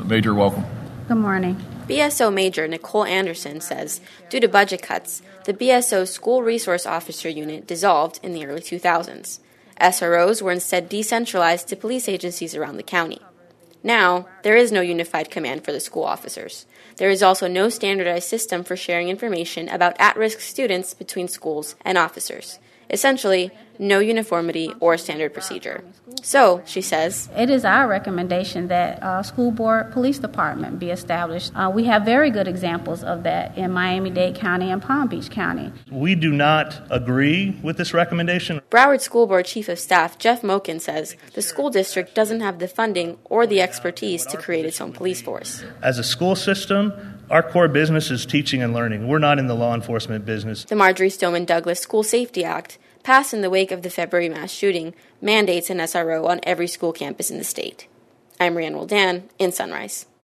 Major, welcome. Good morning. BSO Major Nicole Anderson says, due to budget cuts, the BSO School Resource Officer Unit dissolved in the early 2000s. SROs were instead decentralized to police agencies around the county. Now, there is no unified command for the school officers. There is also no standardized system for sharing information about at-risk students between schools and officers. Essentially, no uniformity or standard procedure. So, she says, it is our recommendation that school board police department be established. We have very good examples of that in Miami-Dade County and Palm Beach County. We do not agree with this recommendation. Broward School Board Chief of Staff Jeff Moken says the school district doesn't have the funding or the expertise to create its own police force. As a school system, our core business is teaching and learning. We're not in the law enforcement business. The Marjory Stoneman Douglas School Safety Act, passed in the wake of the February mass shooting, mandates an SRO on every school campus in the state. I'm Rhiannon Roldan in Sunrise.